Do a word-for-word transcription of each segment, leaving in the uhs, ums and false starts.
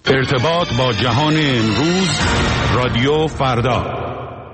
ارتباط با جهان امروز، رادیو فردا.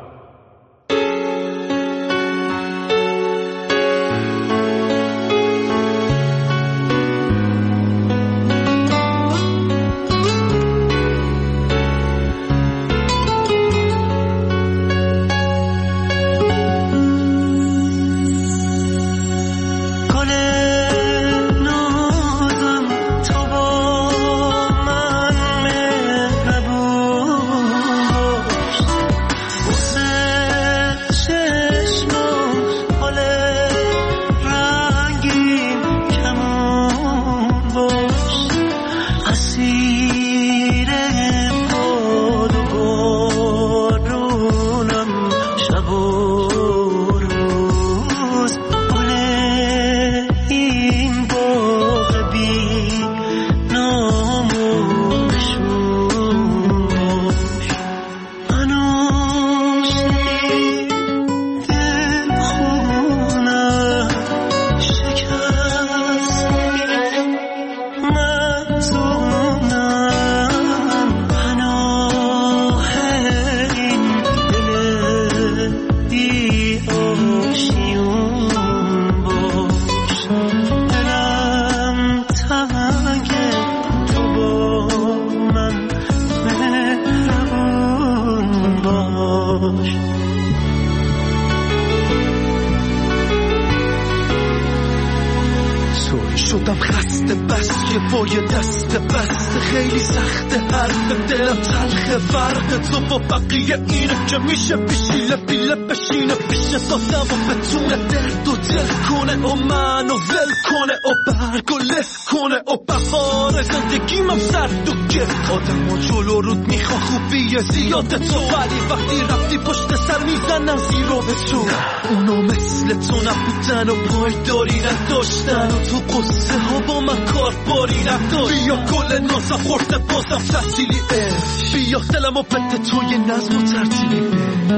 میشه بشیله بیله بشینه پیش دادم و بتونه درد و دل کنه و منو ول کنه و برگ و لف کنه و بهار زندگیم هم سرد و گرد آدم و جلو رود میخوا خوبیه زیاد تو ولی وقتی رفتی پشت سر میزنم زیرو به تو اونا مثل تو نبودن و پایداری نداشتن و تو قصه ها با من کار باری نداشت بیا کل نازم خورده بازم تحصیلی بیا دلم و بده توی نظم و ترتیبی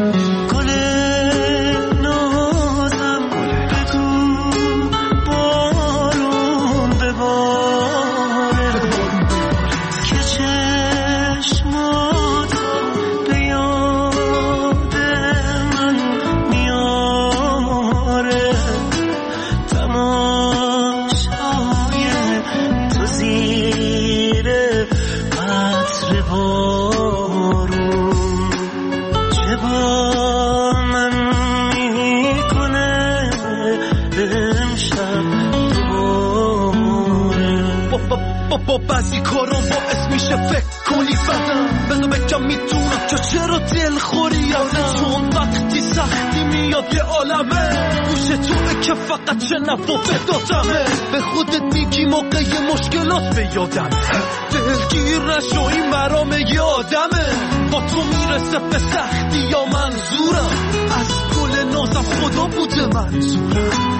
گل نازم بگو بارون بباره که چشمات به یاد من میاره تماشای تو زیر عطر بارون چه با من میکنه امشب دوباره با با بعضی کارم باعث میشه فکر کنی بدم بذار بگم میتونم که چرا دل خوری آدم چون وقتی سختی میاد یه عالمه گوش توه که فقط شنو و بدادمه به خودت میگی موقع مشکلات به یادم دلگیر نشو این مرام یه آدمه با تو میرسه به سختی یا منظورم از گل نازم خدا بوده منظورم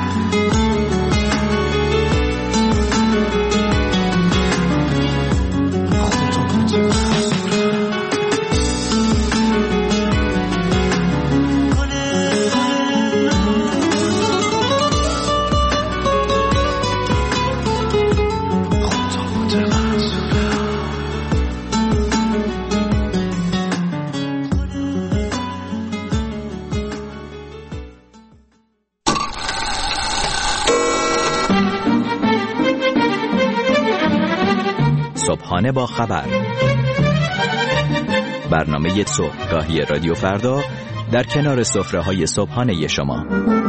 صبحانه با خبر، برنامه صبحگاهی رادیو فردا در کنار سفره‌های صبحانه شما.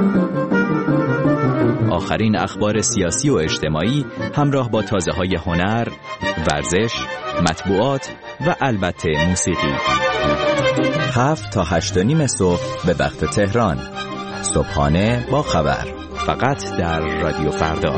آخرین اخبار سیاسی و اجتماعی همراه با تازه‌های هنر، ورزش، مطبوعات و البته موسیقی. هفت تا هشت و نیم صبح به وقت تهران. صبحانه با خبر، فقط در رادیو فردا.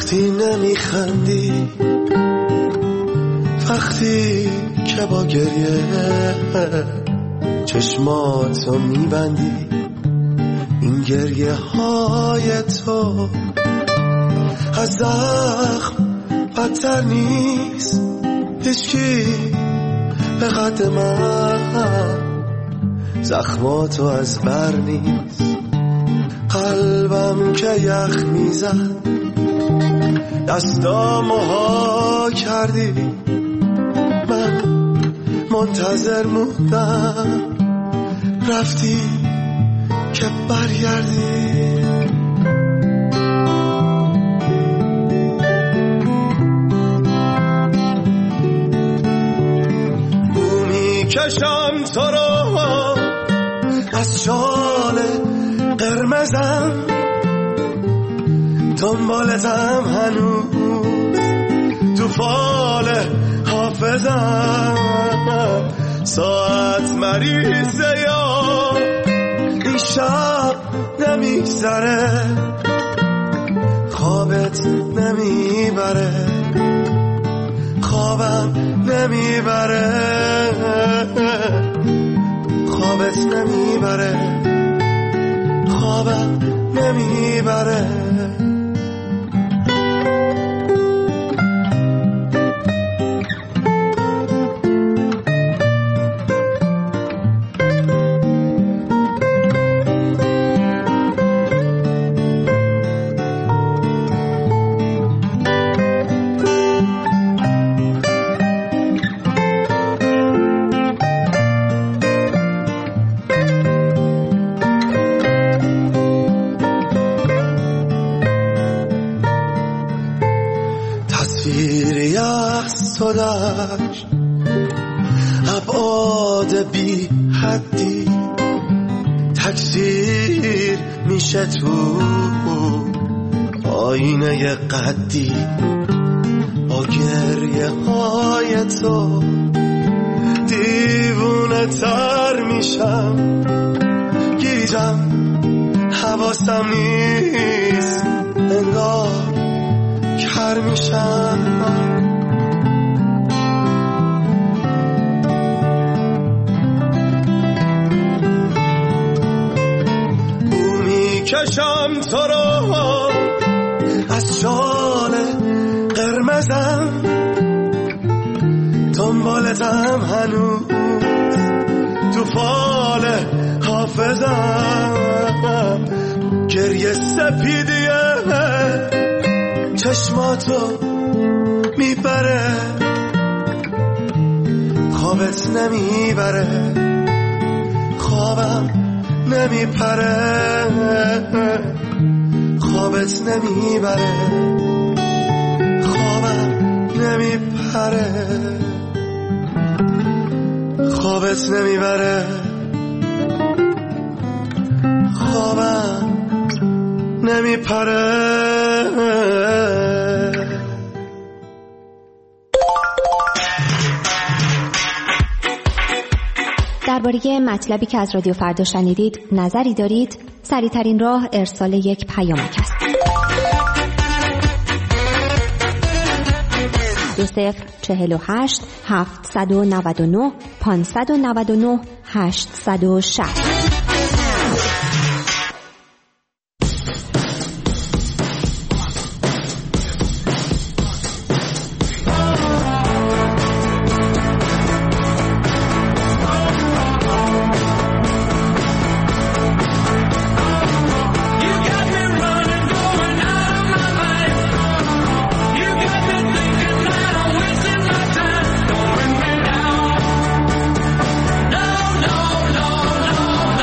وقتی نمیخندی، وقتی که با گریه چشماتو میبندی، این گریه های تو از زخم بدتر نیست، هیچکی به قد من زخماتو از بر نیست. قلبم که یخ میزد، دستامو ها کردی، من منتظر موندم، رفتی که برگردی. بو میکشم تو رو از شال قرمزم، دنبالتم هنوز تو فال حافظم. ساعت مریضه یا این شب نمیگذره، خوابت نمیبره، خوابم نمیبره، خوابت نمیبره، خوابم نمیبره. تو داشت ابعاد بی حدی، تکثیر میشه تو آینه قدی. با گریه های تو دیوونه تر میشم، گیجم حواسم نیست، انگار کر میشم. کشم تو رو از شال قرمزم، دنبالتم هنوز تو فال حافظم. گریه سپیدیه چشماتو میبره، خوابت نمیبره، خوابم نمیپره، خوابت نمیبره، خوابم نمیپره، خوابت نمیبره، خوابم نمیپره. درباره مطلبی که از رادیو فردا شنیدید نظری دارید؟ سریع‌ترین راه ارسال یک پیامک است. دو صفر چهل و هشت هفتصد و نود و نه پانصد و نود و نه هشتصد و شصت. No, no, no, no.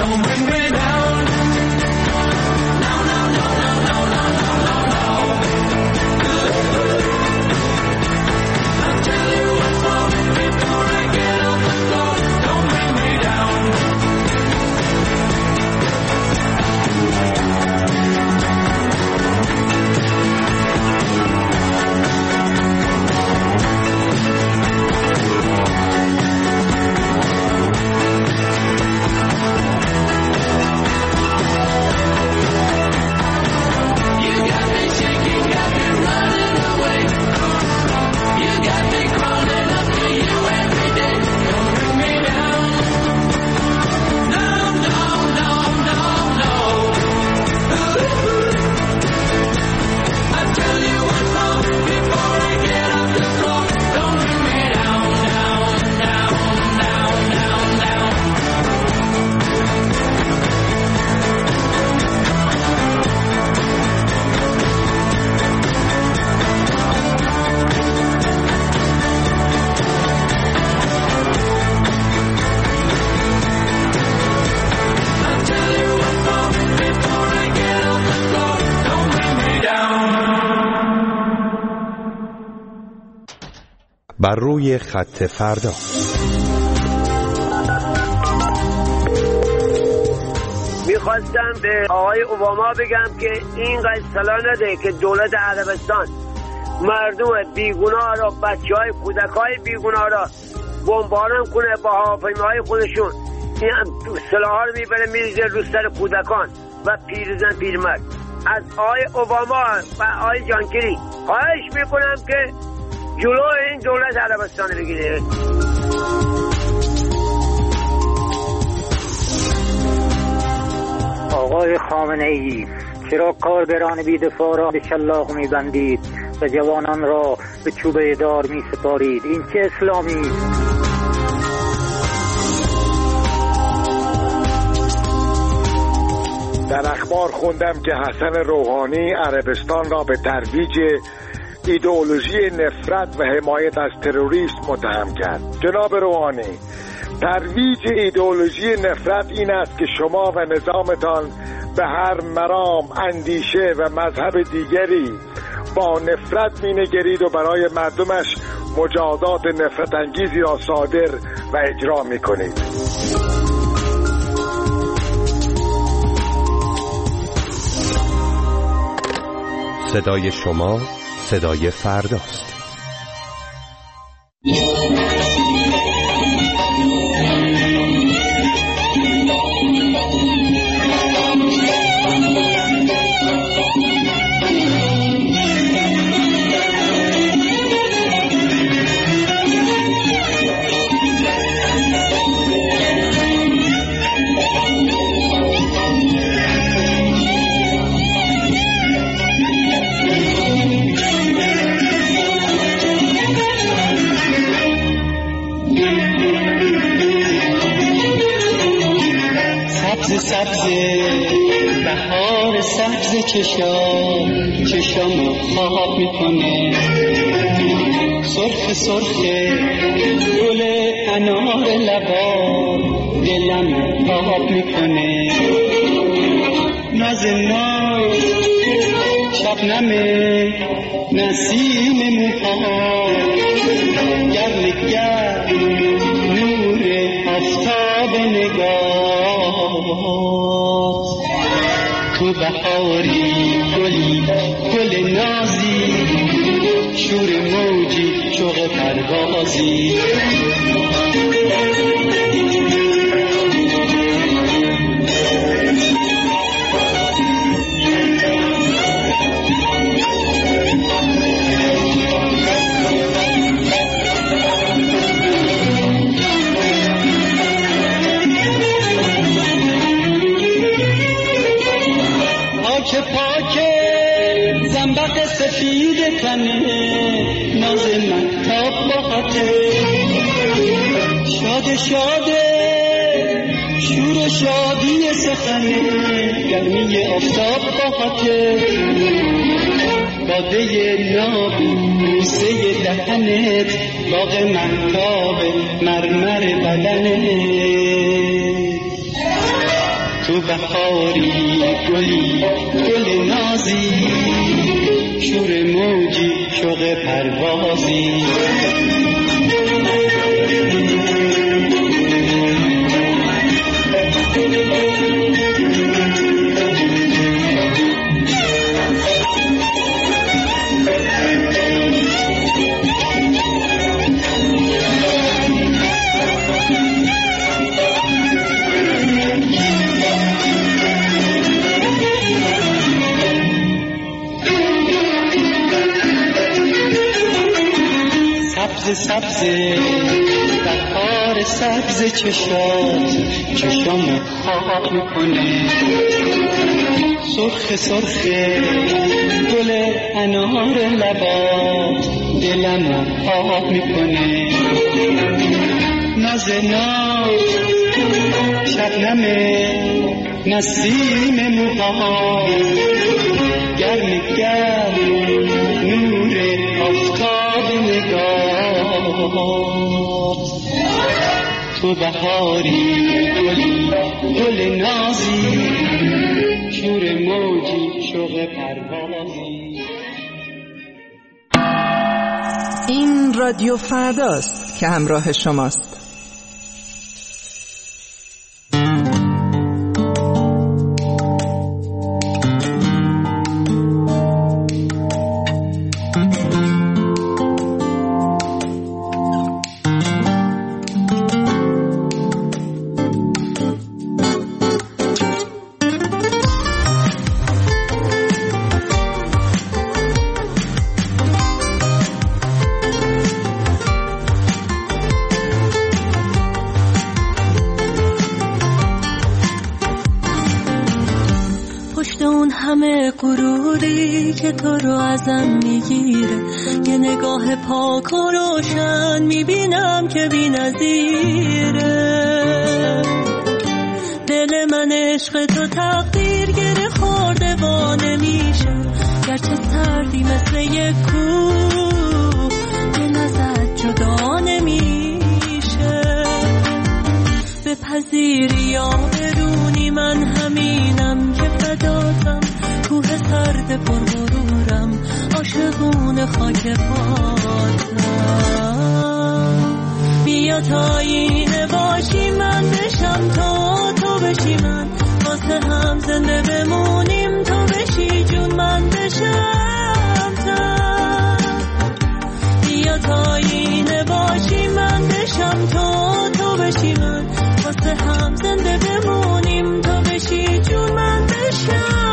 don't bring me down. No, no, no, no, no, no, no, no, no. I'll tell you what's wrong before I get off the floor. Don't bring me down. بر روی خط فردا. میخواستم به آقای اوباما بگم که اینقدر صلاح نده که دولت عربستان مردم بیگناه را، بچه های کودک های بیگناه را بمباران کنه با هواپیماهای خودشون. این سلاح ها رو میبره میریزه رو سر کودکان و پیرزن پیرمرد. از آقای اوباما و آقای جانکری خواهش میکنم که جلو این دولت عربستان بگیره. آقای خامنه ای، چرا کارگران بی‌دفاع را به شلاق می‌بندید و جوانان را به چوبه دار می‌سپارید؟ این چه اسلامی است؟ در اخبار خوندم که حسن روحانی عربستان را به ترویج ایدئولوژی نفرت و حمایت از تروریسم متهم کرد. جناب روحانی، ترویج ایدئولوژی نفرت این است که شما و نظامتان به هر مرام، اندیشه و مذهب دیگری با نفرت می‌نگرید و برای مردمش مجازات نفرت انگیزی را صادر و اجرا می‌کنید. صدای شما صدای فرداست. سبز بهار سبز چشام چشام خواب میکنه، سرخ سرخ گل انار لبا دلم خواب میکنه، ناز ناز شبنم نسیم موها گرم گرم نور آفتاب نگاه تو بهاری گلی گل نازی شور موجی شوق پروازی سفید تنه ناز من تاب باته شاد شاده شور شادی سخنه گرمی آفتاب باته باده نابی بوسه دهنت باغ محتاب مرمر بدنت تو بهاری گلی گل نازی شور موجی شوق پروازی سبز سبز بهار سبز چشات چشم خواب میکنه سرخ سرخ گل انار لبات دلمو خواب میکنه ناز ناز شبنم نسیم موها گرم گرم نور آفتاب نگاه تو بهاری گل گل نازی شور موجی شوق پروازی. این رادیو فرداست که همراه شماست. که تو رو ازم میگیره یه نگاه پاک و روشن میبینم که بی نظیره دل من عشق تو تقدیر گره خورده با نمیشه گرچه سردی مثل یک کوه دل ازت جدا نمیشه بپذیری یا برونی من همینم که فداتم کوه سرد پرغرورم عاشقون خاک پاتم بیا تا اینه باشی من بشم تا تو بشی من واسه هم زنده بمونیم تو بشی جون من بشم تا بیا تا اینه باشی من بشم تا تو بشی من واسه هم زنده بمونیم تو بشی جون من بشم.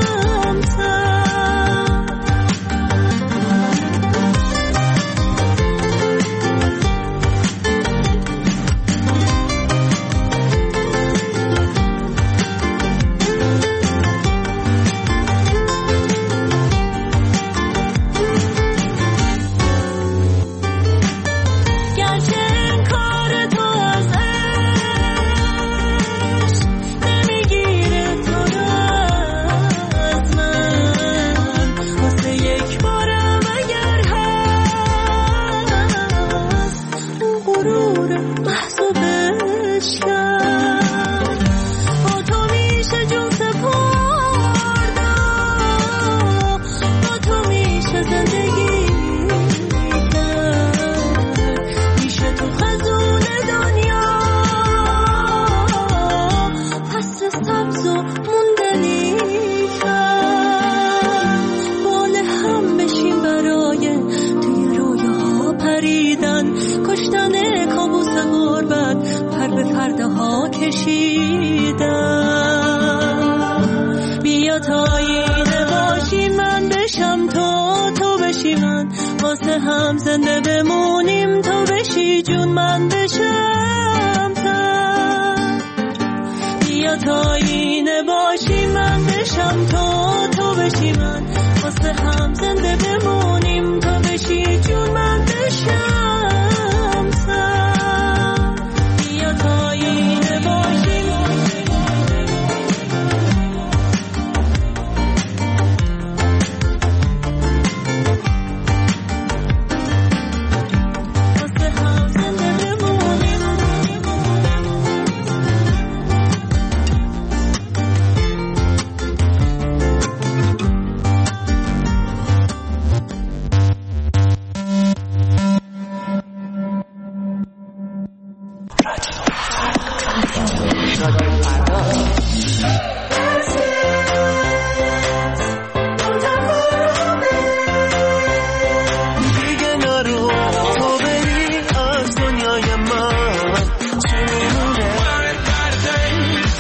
هم زنده بمونیم تو بشی جون من بشم تا بیا تا اینه باشی من بشم تا تو بشی من واسه هم زنده بمونیم تو بشی جون من بشم تا بیا تا اینه باشی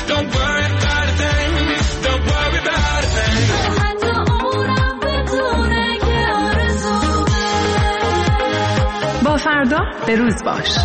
Don't worry about a thing. Don't worry about a thing. حتی اونم بدونه که آرزومه. با فردا به روز باش.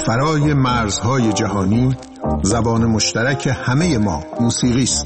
فرای مرزهای جهانی زبان مشترک همه ما موسیقی است.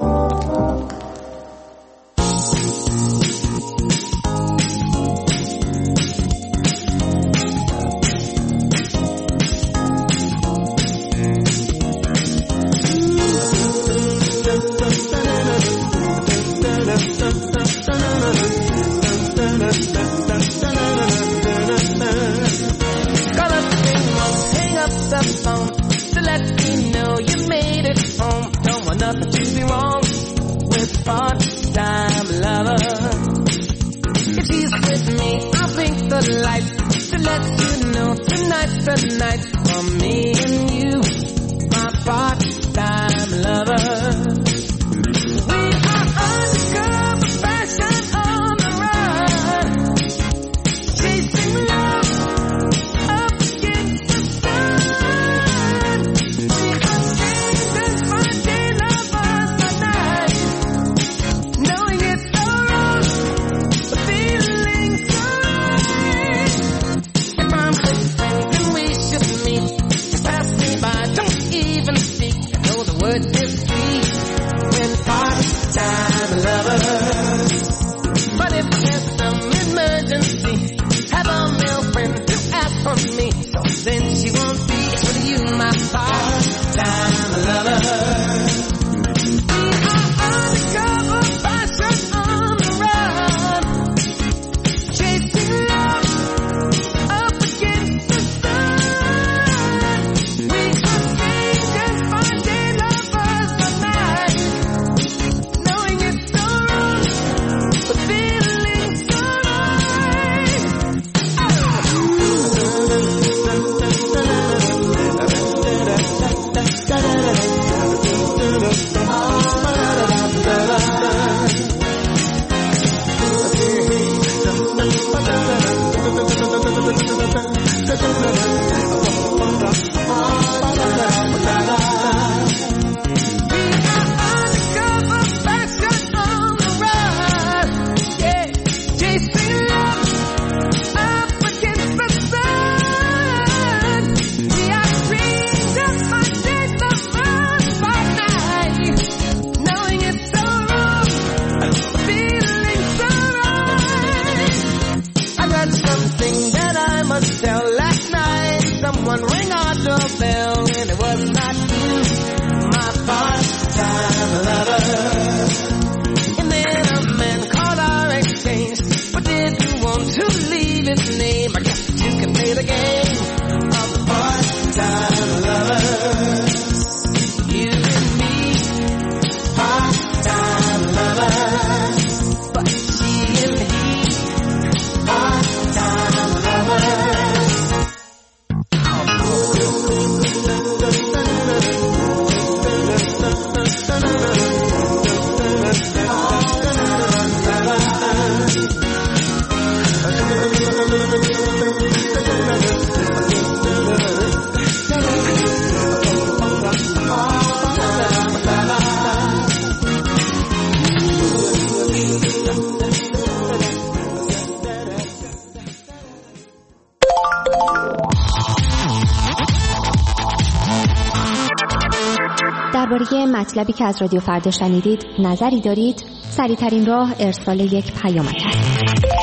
درباره مطلبی که از رادیو فردا شنیدید نظری دارید؟ سریع‌ترین راه ارسال یک پیامک است.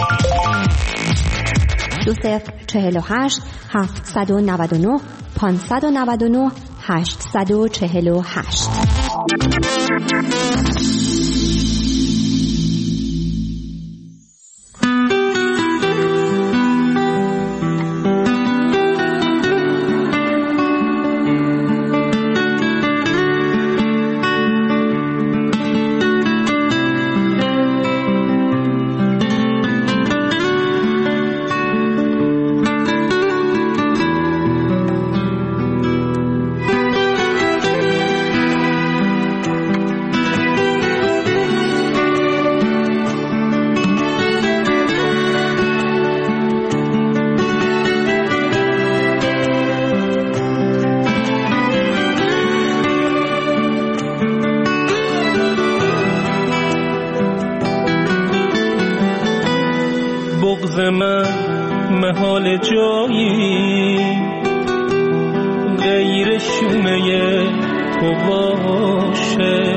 دو صفر چهل و هشت هفتصد و نود و نه پانصد و نود و نه هشتصد و چهل و هشت. بغض من محال جایی غیر شومه تو باشه،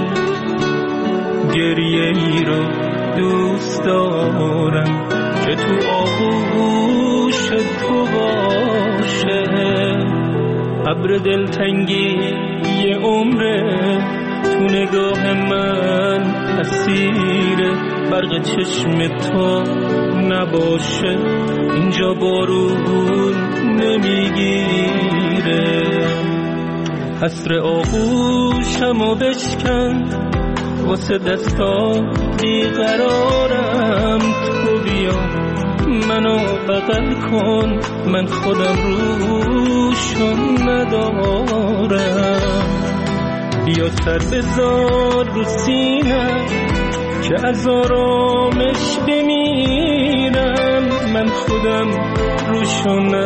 گریه ای رو دوست دارم که تو آغوش تو باشه. ابر دلتنگی یه عمره تو نگاه من اسیره، برق چشم تو نباشه اینجا بارون نمیگیره. حسر آغوشمو بشکن واسه دستان بیقرارم، تو بیا منو بغل کن من خودم روشون ندارم. بیا سر بذار رو سینم که از آرامش بمیرم، من خودم روشون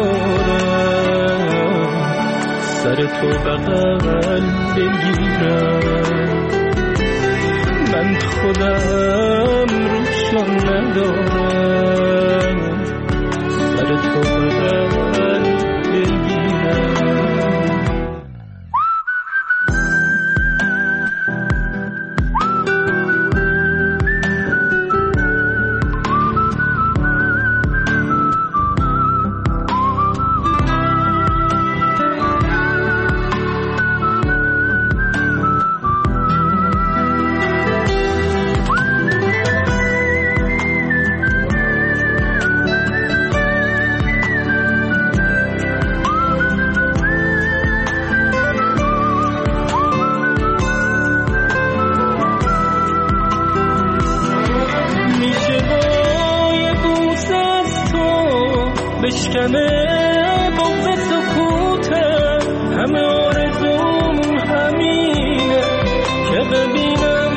ندارم. سر تو بغل بگیرم، من خودم روشون ندارم. سر تو بغل بگیرم. بشکنه بغض سکوتم، همه آرزوم همینه که ببینم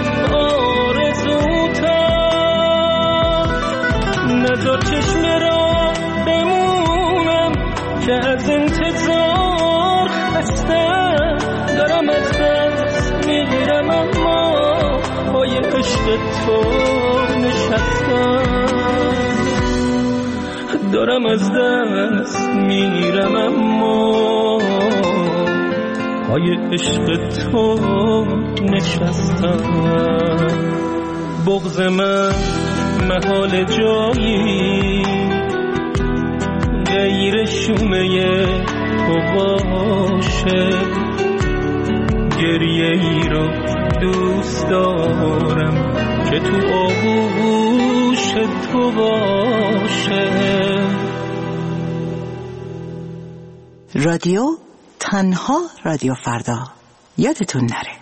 آرزوتم. نذار چشم را بمونم که از انتظار خستم، دارم از دست میگیرم اما پای عشق تو نشستم. دارم از دست میرم اما پای عشق تو نشستم. بغض من محال جایی غیر شومه تو باشه، گریه ای رو دوست دارم که تو آغوش تو باشه. رادیو تنها رادیو فردا، یادتون نره.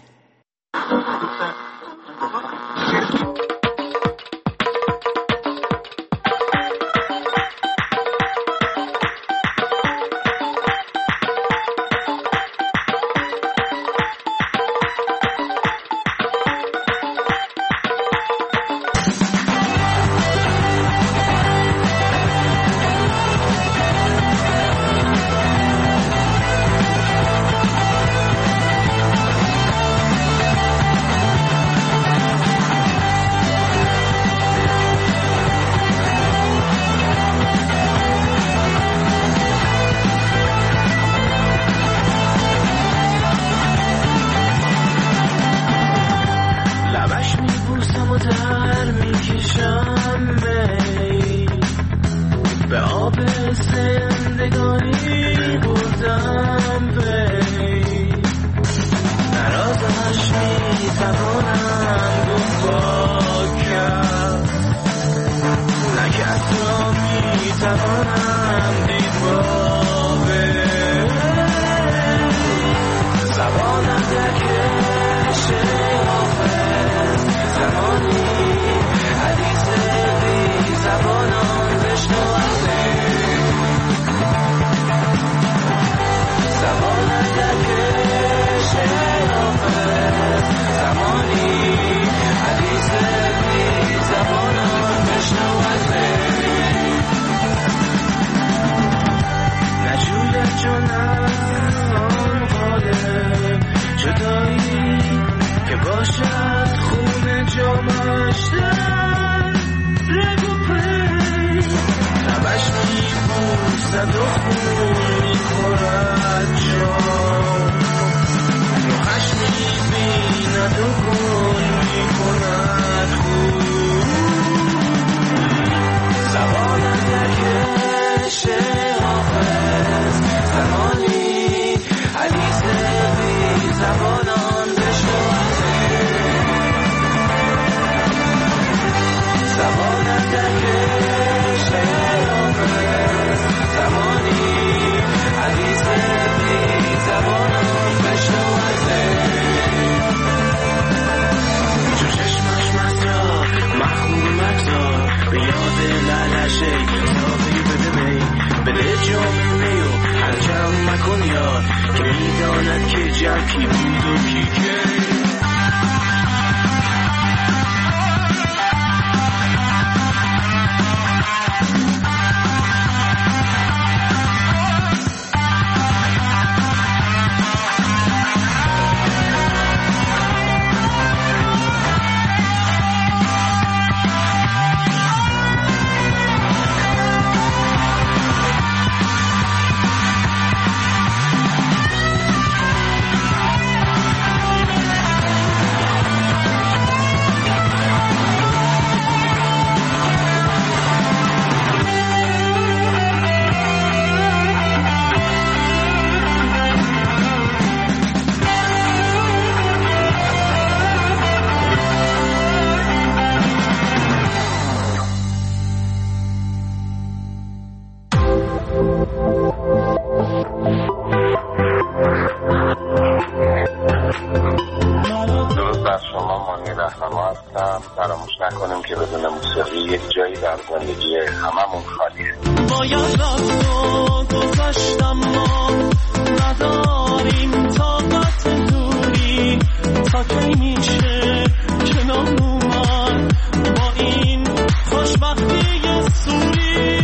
زد و خون میخورد جا نکن یاد که میداند که جکی بود و کی که فراموش نکنیم که بدون موسیقی یک جایی در زندگی هممون خالیه. باید رفت و گذشتم ما نداریم طاقت دوری تا کی میشه کنار اومد با این خوشبختی سوری.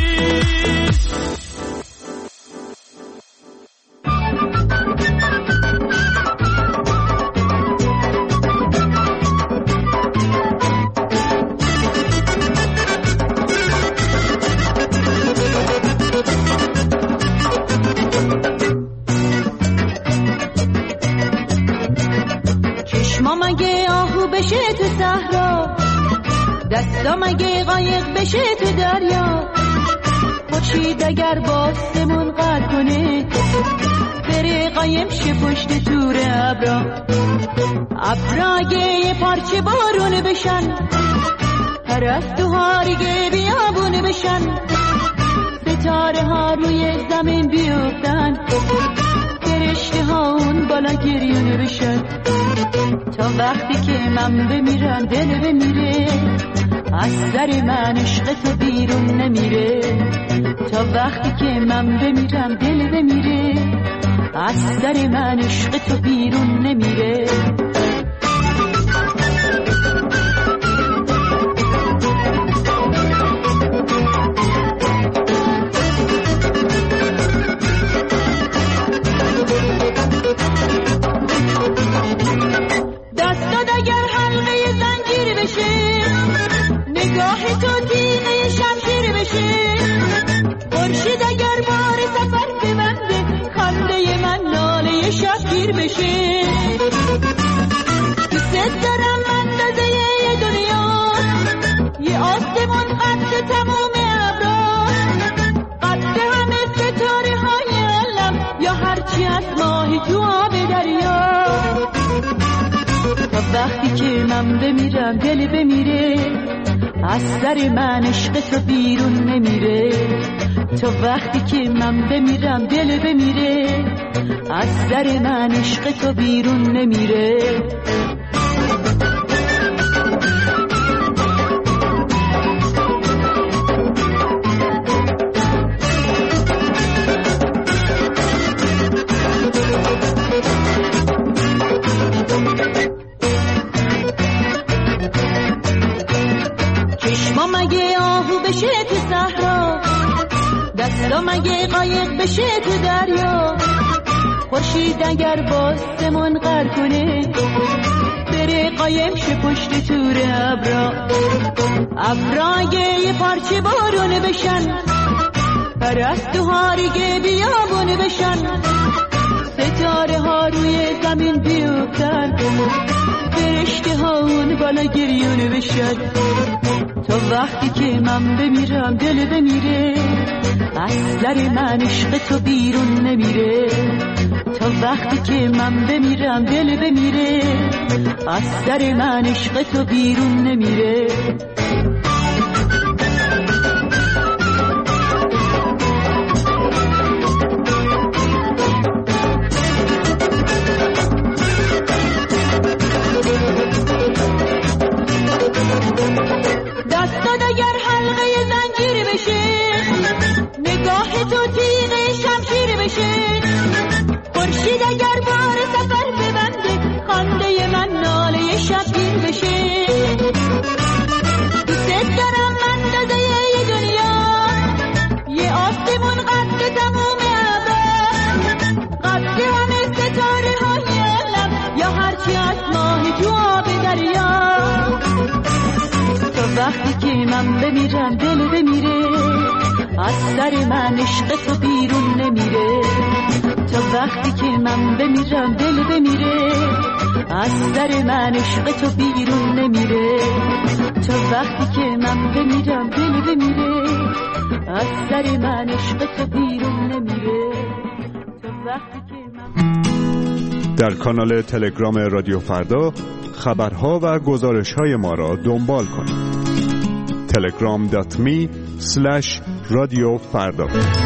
دستا مگه قایق بشه تو دریا خورشید اگر باستمون قد کنه بره قایم شه پشت تور ابرا ابرا اگه یه پارچه بارون بشن پرستوها دیگه بیابون بشن ستاره ها روی زمین بیفتن فرشته ها اون بالا گریون بشن تا وقتی که من بمیرم دل بمیره از سر من عشق تو بیرون نمیره تا وقتی که من بمیرم دل بمیره از سر من عشق تو بیرون نمیره. نگاه تو تیغه شمشیر بشه خورشید اگر بار سفر ببنده خنده من ناله شبگیر بشه دوست دارم اندازه دنیا یه آسمون قد تموم ابرا قد همه ستاره های عالم یا هرچی از ماهی تو آب دریا تا وقتی که من بمیرم دل بمیره از سر من عشق تو بیرون نمیره تا وقتی که من بمیرم دل بمیره از سر من عشق تو بیرون نمیره. دستا مگه قایق بشه تو دریا خورشید اگر باستمون قر کنه بره قایم شه پشت تور ابرا ابرا اگه یه پارچه بارون بشن پرستوها دیگه بیابون بشن ستاره ها روی زمین بیفتن فرشته ها اون بالا گریون بشن تا وقتی که من بمیرم دل بمیره از سر من عشق تو بیرون نمیره تا وقتی که من بمیرم دل بمیره از سر من عشق تو بیرون نمیره. دستات اگر حلقه زنجیر بشه نگاه تو تیغه شمشیر بشه وقتی که من بمیرم دل بمیره، از سر من عشق تو بیرون نمیره. تا وقتی که من بمیرم دل بمیره، از سر من عشق تو بیرون نمیره. تا وقتی که من بمیرم دل بمیره، از سر من عشق تو بیرون نمیره. تا وقتی که من... در کانال تلگرام رادیو فردا خبرها و گزارش‌های ما را دنبال کنید. تلگرام دات می اسلش رادیو فردا.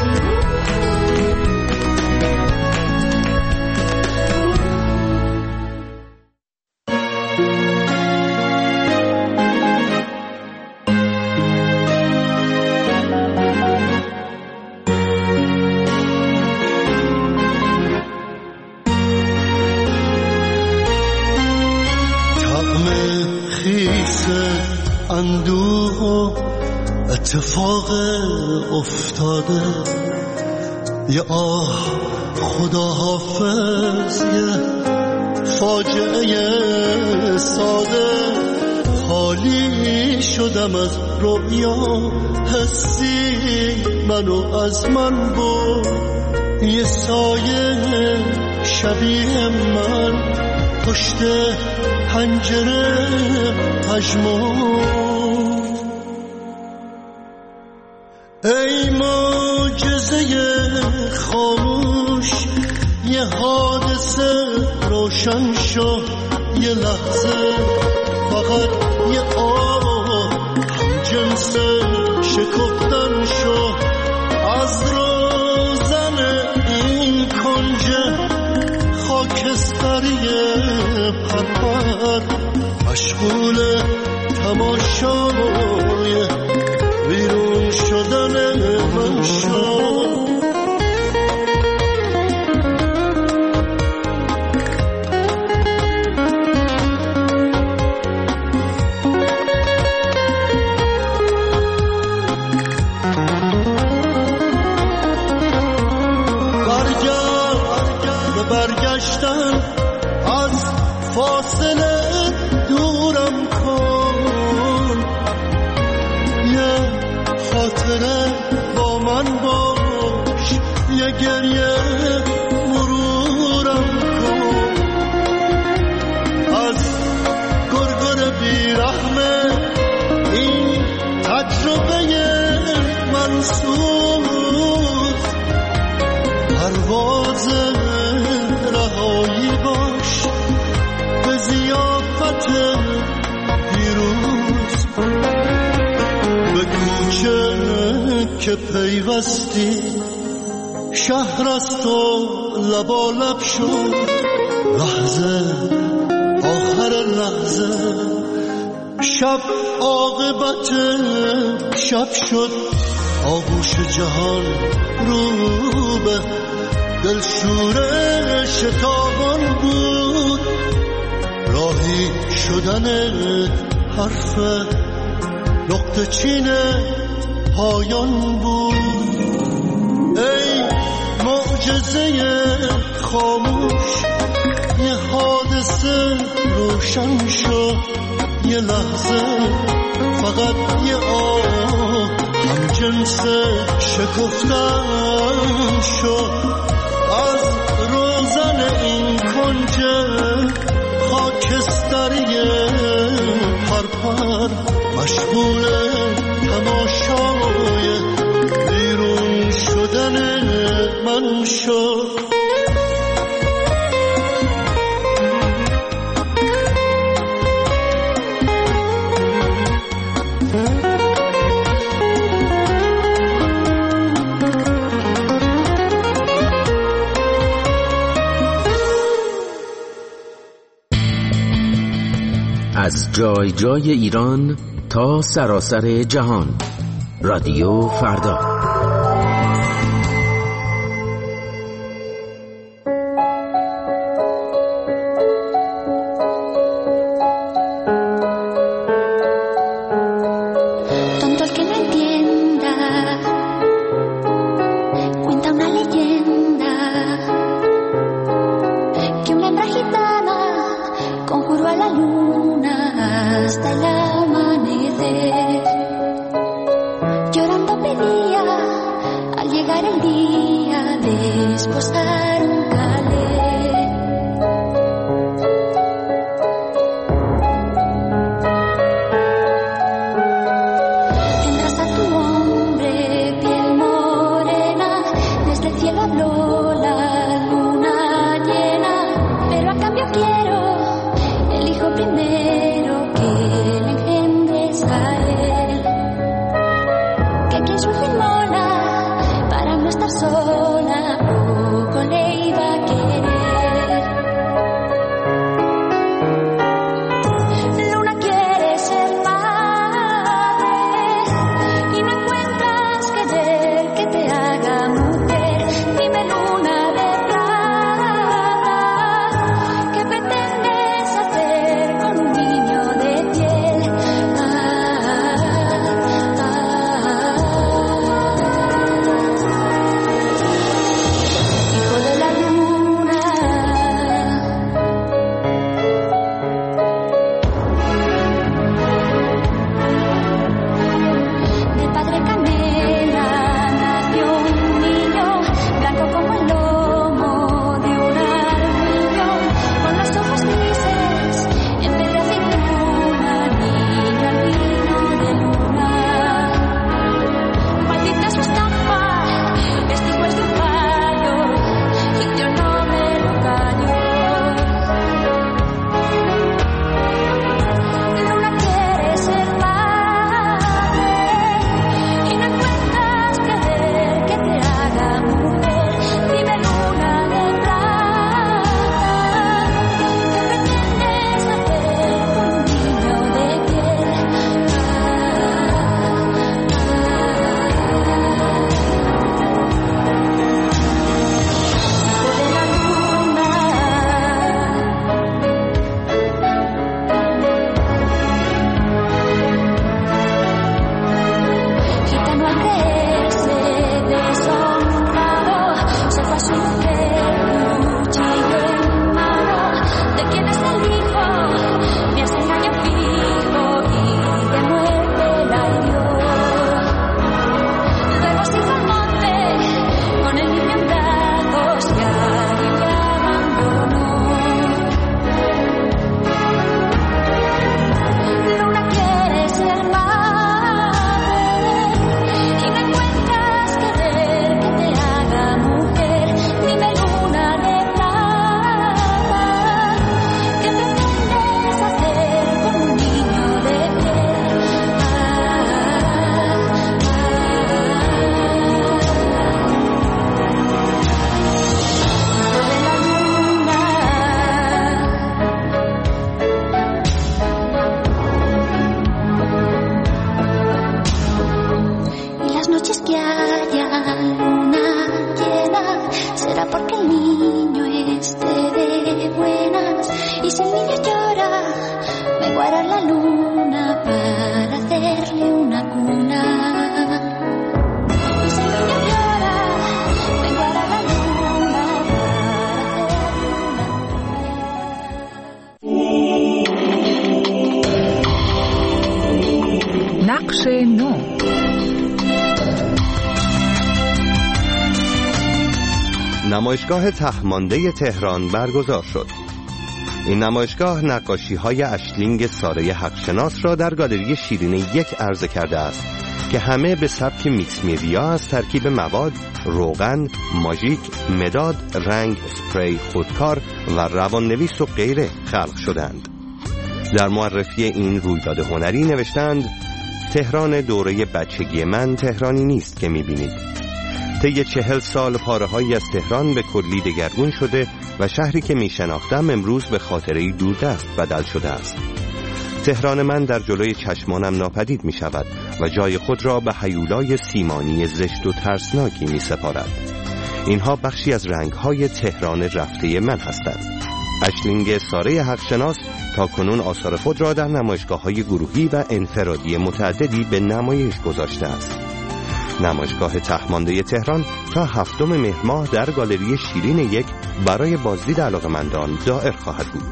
اتفاق افتاده یه آه خدا حافظ، یه فاجعه ساده. خالی شدم از رویا، حسی منو از من برد. یه سایه شبیه من پشت پنجره پژمرد. ای معجزه خاموش، یه حادثه روشن شد. یه لحظه فقط یه آه هم جنس شکفتن شد. از روزن این کنج خاکستری پرپر، مشغول تماشای بیرون شدن من شد. برگرد برگشتن از فاصله دورم کن. یه خاطره با من باش، یه گریه مرورم کن. از گرگر بیرحمه این تجربه منصور، پرواز رهایی باش به ضیافت پیروز. به کوچه که پیوستی شهر از تو لبالب شد. لحظه آخر لحظه شب عاقبت شب شد. آغوش جهان رو به دلشور شتابان بود. راهی شدن حرف نقطه چین پایان بود. ای معجزه خاموش، یه حادثه روشن شد. یه لحظه فقط یه آه هم جنس شکفتن شد. از روزن این کنج خاکستری پرپر، مشغول تماشای بیرون شدن من شد. از جای جای ایران تا سراسر جهان، رادیو فردا. Hasta el amanecer. luna llena, será porque el niño esté de buenas. Y si el niño llora, me guarda la luna para hacerle una cuna. Y si el niño llora, me guarda la luna para hacerle una cuna. نقش نو. نمایشگاه تهمانده تهران برگزار شد. این نمایشگاه نقاشی‌های اشلینگ ساره حقشناس را در گالری شیرین یک عرضه کرده است که همه به سبک میکس میدیا از ترکیب مواد، روغن، ماژیک، مداد، رنگ، اسپری، خودکار و روان‌نویس و غیره خلق شدند. در معرفی این رویداد هنری نوشتند: تهران دوره بچگی من تهرانی نیست که می‌بینید. طی چهل سال پاره‌هایی از تهران به کلی دگرگون شده و شهری که میشناختم امروز به خاطره‌ای دوردست بدل شده است. تهران من در جلوی چشمانم ناپدید می شود و جای خود را به هیولای سیمانی زشت و ترسناکی می سپارد. اینها بخشی از رنگ‌های تهران رفته من هستند. اشلینگ ساره حقشناس تا کنون آثار خود را در نمایشگاه‌های گروهی و انفرادی متعددی به نمایش گذاشته است. نمایشگاه تهمانده تهران تا هفتم مهر ماه در گالری شیرین یک برای بازدید علاقه‌مندان دائر خواهد بود.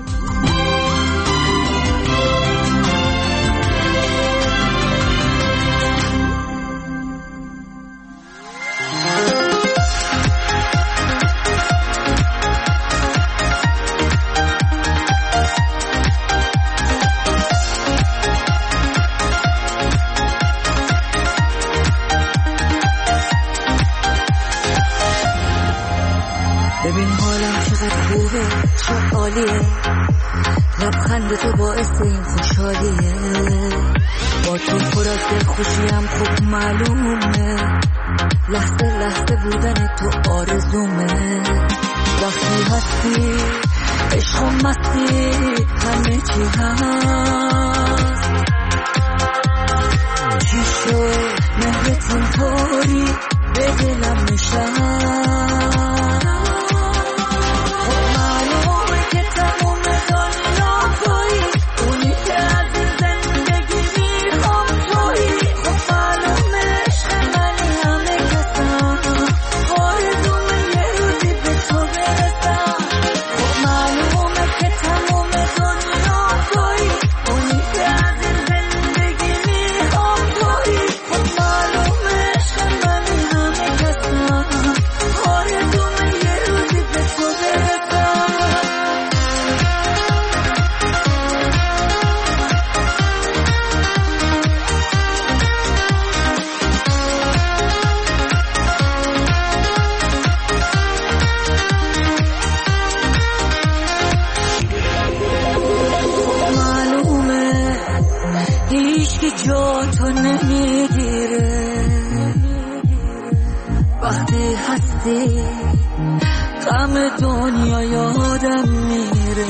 ببین حالم چقدر خوبه، چه عالیه، لبخند تو باعث این خوشحالیه، با تو پر از دلخوشیم خوب معلومه، لحظه لحظه بودن تو آرزومه، وقتی هستی عشق و مستی همه چی هست، چی شد مهرت اینطوری به دلم نشست، جا تو نمیگیره، وقتی هستی غم دنیا یادم میره،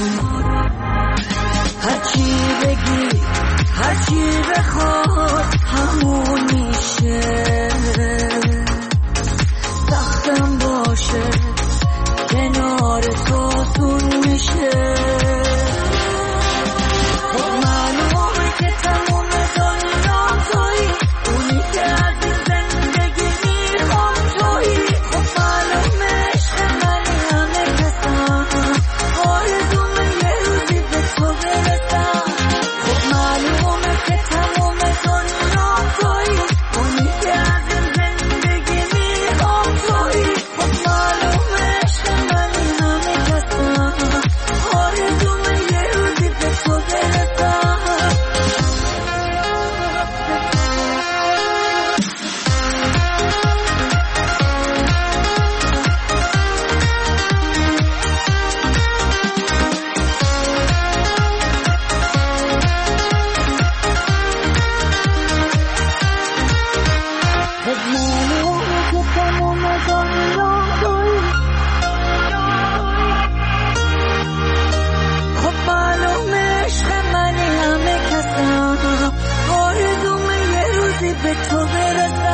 هرچی بگی هرچی بخواد همون میشه، سختم باشه کنار تو آسون میشه، به تو برسم.